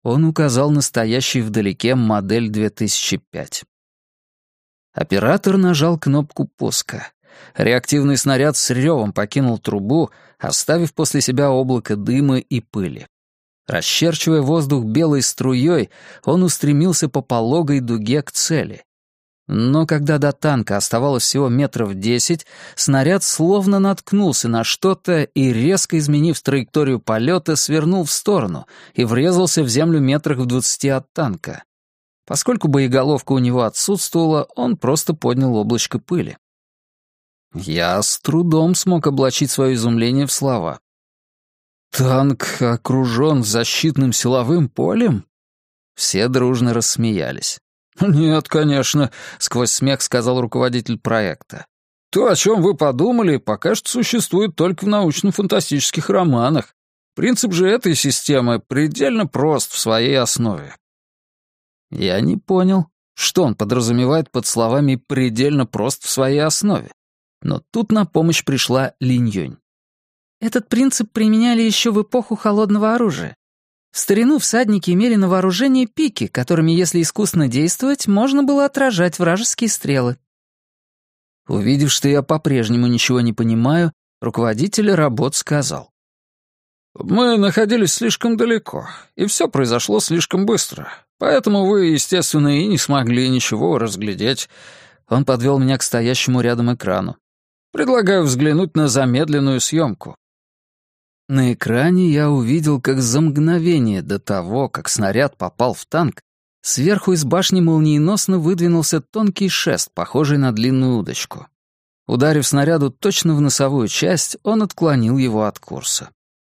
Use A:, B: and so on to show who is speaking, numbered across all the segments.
A: Он указал на стоящий вдалеке модель 2005. Оператор нажал кнопку пуска. Реактивный снаряд с ревом покинул трубу, оставив после себя облако дыма и пыли. Расчерчивая воздух белой струей, он устремился по пологой дуге к цели. Но когда до танка оставалось всего 10 метров, снаряд словно наткнулся на что-то и, резко изменив траекторию полета, свернул в сторону и врезался в землю метрах в 20 от танка. Поскольку боеголовка у него отсутствовала, он просто поднял облачко пыли. Я с трудом смог облачить свое изумление в слова. «Танк окружен защитным силовым полем?» Все дружно рассмеялись. «Нет, конечно», — сквозь смех сказал руководитель проекта. «То, о чем вы подумали, пока что существует только в научно-фантастических романах. Принцип же этой системы предельно прост в своей основе». Я не понял, что он подразумевает под словами «предельно прост в своей основе». Но тут на помощь пришла Линь Юнь. Этот принцип применяли еще в эпоху холодного оружия. В старину всадники имели на вооружении пики, которыми, если искусно действовать, можно было отражать вражеские стрелы. Увидев, что я по-прежнему ничего не понимаю, руководитель работ сказал. «Мы находились слишком далеко, и все произошло слишком быстро, поэтому вы, естественно, и не смогли ничего разглядеть». Он подвел меня к стоящему рядом экрану. «Предлагаю взглянуть на замедленную съемку». На экране я увидел, как за мгновение до того, как снаряд попал в танк, сверху из башни молниеносно выдвинулся тонкий шест, похожий на длинную удочку. Ударив снаряду точно в носовую часть, он отклонил его от курса.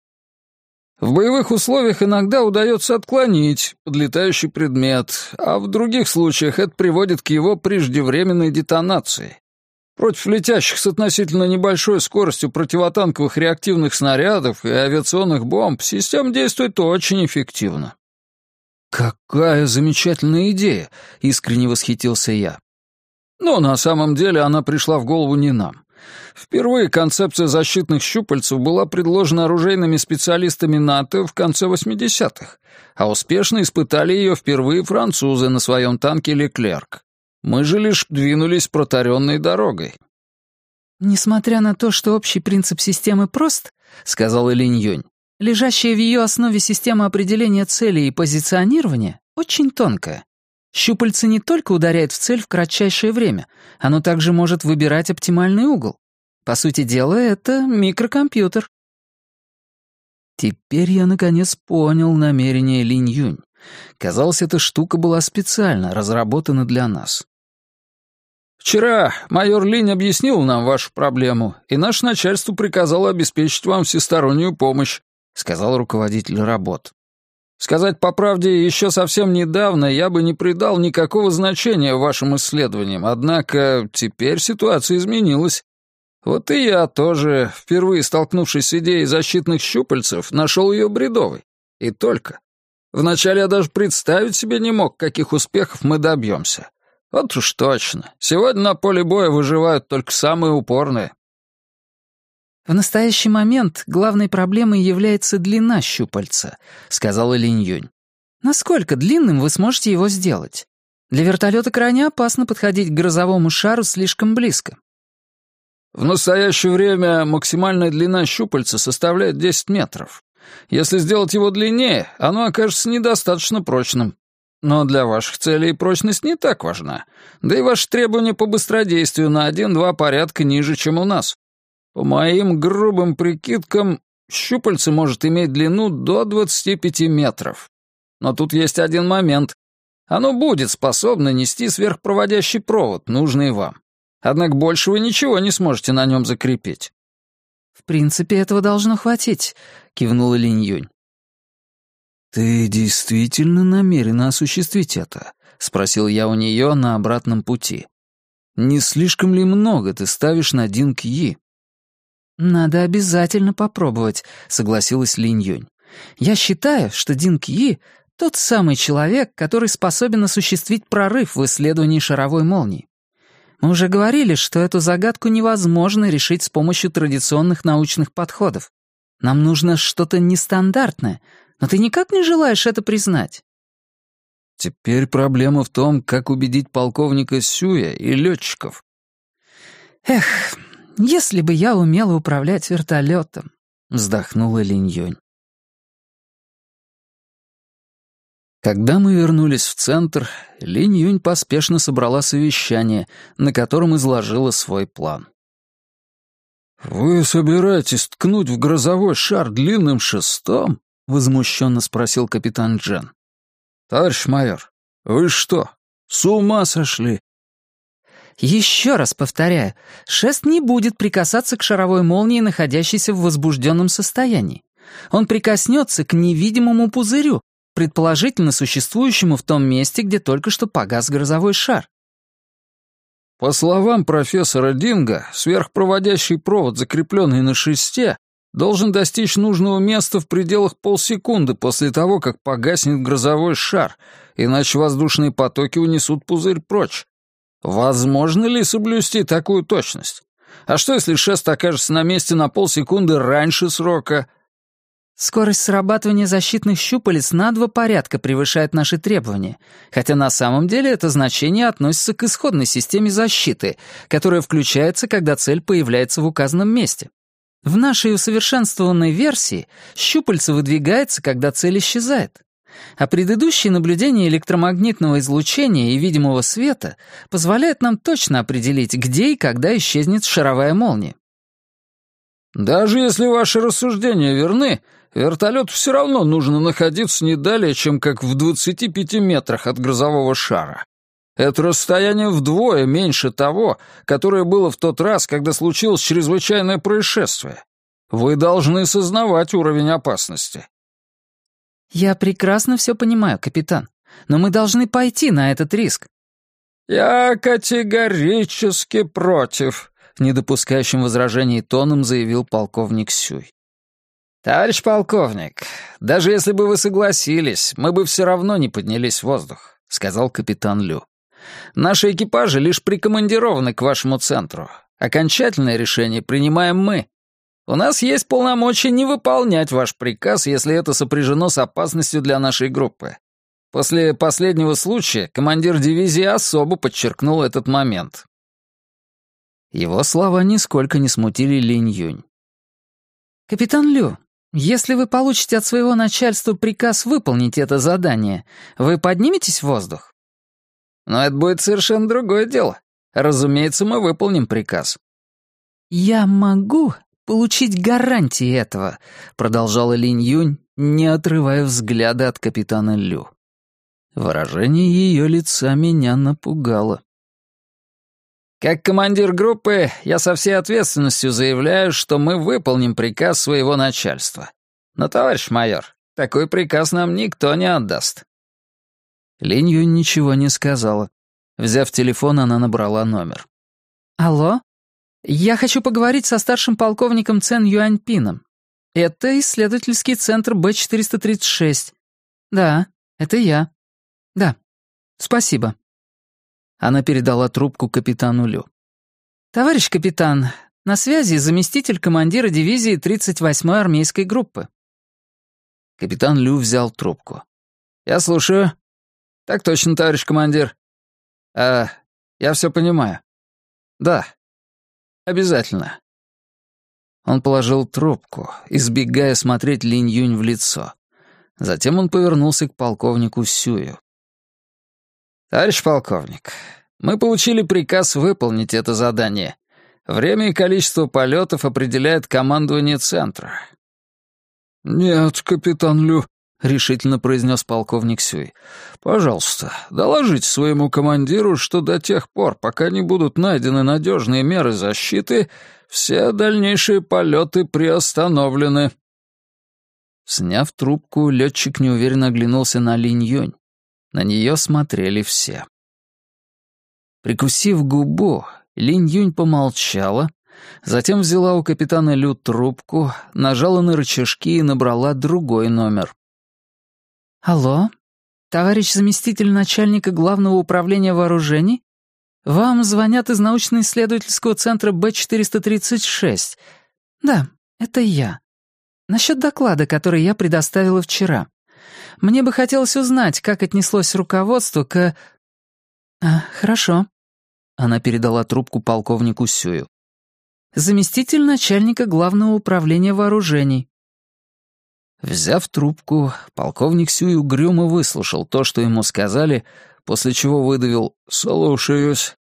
A: В боевых условиях иногда удается отклонить подлетающий предмет, а в других случаях это приводит к его преждевременной детонации. Против летящих с относительно небольшой скоростью противотанковых реактивных снарядов и авиационных бомб система действует очень эффективно. «Какая замечательная идея!» — искренне восхитился я. Но на самом деле она пришла в голову не нам. Впервые концепция защитных щупальцев была предложена оружейными специалистами НАТО в конце 80-х, а успешно испытали ее впервые французы на своем танке «Леклерк». Мы же лишь двинулись протаренной дорогой. «Несмотря на то, что общий принцип системы прост, — сказала Линь Юнь, — лежащая в ее основе система определения целей и позиционирования очень тонкая. Щупальце не только ударяет в цель в кратчайшее время, оно также может выбирать оптимальный угол. По сути дела, это микрокомпьютер». Теперь я наконец понял намерение Линь Юнь. Казалось, эта штука была специально разработана для нас. «Вчера майор Линь объяснил нам вашу проблему, и наше начальство приказало обеспечить вам всестороннюю помощь», — сказал руководитель работ. «Сказать по правде, еще совсем недавно я бы не придал никакого значения вашим исследованиям, однако теперь ситуация изменилась. Вот и я тоже, впервые столкнувшись с идеей защитных щупальцев, нашел ее бредовой. И только. Вначале я даже представить себе не мог, каких успехов мы добьемся. Вот уж точно. Сегодня на поле боя выживают только самые упорные». «В настоящий момент главной проблемой является длина щупальца», — сказала Линь Юнь. «Насколько длинным вы сможете его сделать? Для вертолета крайне опасно подходить к грозовому шару слишком близко».
B: «В настоящее время максимальная длина щупальца составляет 10 метров. Если сделать его длиннее, оно окажется недостаточно прочным. Но для ваших целей прочность не так важна, да и ваши требования по быстродействию на 1-2 порядка ниже, чем у нас. По моим грубым прикидкам, щупальце может иметь длину до 25 метров. Но тут есть один момент. Оно будет способно нести сверхпроводящий провод, нужный вам. Однако больше вы ничего не сможете на нем закрепить».
A: «В принципе, этого должно хватить», — кивнула Линь Юнь. «Ты действительно намерена осуществить это?» — спросил я у нее на обратном пути. «Не слишком ли много ты ставишь на Динг Yi?» «Надо обязательно попробовать», — согласилась Линь Юнь. «Я считаю, что Динг Yi — тот самый человек, который способен осуществить прорыв в исследовании шаровой молнии. Мы уже говорили, что эту загадку невозможно решить с помощью традиционных научных подходов. Нам нужно что-то нестандартное, Но ты никак не желаешь это признать.
B: Теперь проблема в том, как убедить полковника Сюя и летчиков.
A: Эх, если бы я умела управлять вертолетом, вздохнула Линь Юнь.
B: Когда мы вернулись в центр, Линь Юнь поспешно собрала совещание, на котором изложила свой план. «Вы собираетесь ткнуть в грозовой шар длинным шестом?» — возмущенно спросил капитан Джен. «Товарищ майор, вы что, с ума сошли?»
A: Еще раз повторяю, шест не будет прикасаться к шаровой молнии, находящейся в возбужденном состоянии. Он прикоснется к невидимому пузырю, предположительно существующему в том месте, где только что погас грозовой шар.
B: По словам профессора Динга, сверхпроводящий провод, закрепленный на шесте, должен достичь нужного места в пределах полсекунды после того, как погаснет грозовой шар, иначе воздушные потоки унесут пузырь прочь. Возможно ли соблюсти такую точность? А что, если шест окажется на месте на полсекунды раньше срока?
A: Скорость срабатывания защитных щупалец на 2 порядка превышает наши требования, хотя на самом деле это значение относится к исходной системе защиты, которая включается, когда цель появляется в указанном месте. В нашей усовершенствованной версии щупальце выдвигается, когда цель исчезает. А предыдущие наблюдения электромагнитного излучения и видимого света позволяют нам точно определить, где и когда исчезнет шаровая молния.
B: Даже если ваши рассуждения верны, вертолету все равно нужно находиться не далее, чем как в 25 метрах от грозового шара. Это расстояние вдвое меньше того, которое было в тот раз, когда случилось чрезвычайное происшествие. Вы должны сознавать уровень опасности.
A: Я прекрасно все понимаю, капитан, но мы должны пойти на этот риск.
B: Я категорически против, недопускающим возражений тоном заявил полковник Сюй. «Товарищ полковник, даже если бы вы согласились, мы бы все равно не поднялись в воздух», — сказал капитан Лю. «Наши экипажи лишь прикомандированы к вашему центру. Окончательное решение принимаем мы. У нас есть полномочия не выполнять ваш приказ, если это сопряжено с опасностью для нашей группы. После последнего случая командир дивизии особо подчеркнул этот момент». Его слова нисколько не смутили Линь Юнь.
A: «Капитан Лю, если вы получите от своего начальства приказ выполнить это задание, вы подниметесь в воздух?»
B: «Но это будет совершенно другое дело. Разумеется, мы выполним приказ».
A: «Я могу получить гарантии этого», — продолжала Линь Юнь, не отрывая взгляда от капитана Лю. Выражение ее лица меня напугало.
B: «Как командир группы, я со всей ответственностью заявляю, что мы выполним приказ своего начальства. Но, товарищ майор, такой приказ нам никто не отдаст».
A: Линь Юнь ничего не сказала. Взяв телефон, она набрала номер. «Алло? Я хочу поговорить со старшим полковником Цен Юаньпином. Это исследовательский центр Б-436. Да, это я. Да, спасибо». Она передала трубку капитану Лю. «Товарищ капитан, на связи заместитель командира дивизии 38-й армейской группы».
B: Капитан Лю взял трубку. «Я слушаю». «Так точно, товарищ командир». Я все понимаю». «Да, обязательно». Он положил трубку, избегая смотреть Линь Юнь в лицо. Затем он повернулся к полковнику Сюю. «Товарищ полковник, мы получили приказ выполнить это задание. Время и количество полетов определяет командование центра». «Нет, капитан Лю», — решительно произнес полковник Сюй. «Пожалуйста, доложите своему командиру, что до тех пор, пока не будут найдены надежные меры защиты, все дальнейшие полеты приостановлены». Сняв трубку, летчик неуверенно оглянулся на Линь Юнь. На нее смотрели все. Прикусив губу, Линь Юнь помолчала, затем взяла у капитана Лю трубку, нажала на рычажки и набрала другой номер. «Алло, товарищ заместитель начальника главного управления вооружений? Вам звонят из научно-исследовательского центра Б-436. Да, это я.
C: Насчет доклада, который я предоставила вчера. Мне бы хотелось узнать, как отнеслось руководство к... Хорошо. Она передала трубку полковнику Сюю. Заместитель начальника главного управления вооружений.
A: Взяв трубку, полковник Сюй угрюмо выслушал то, что ему сказали, после чего выдавил «слушаюсь»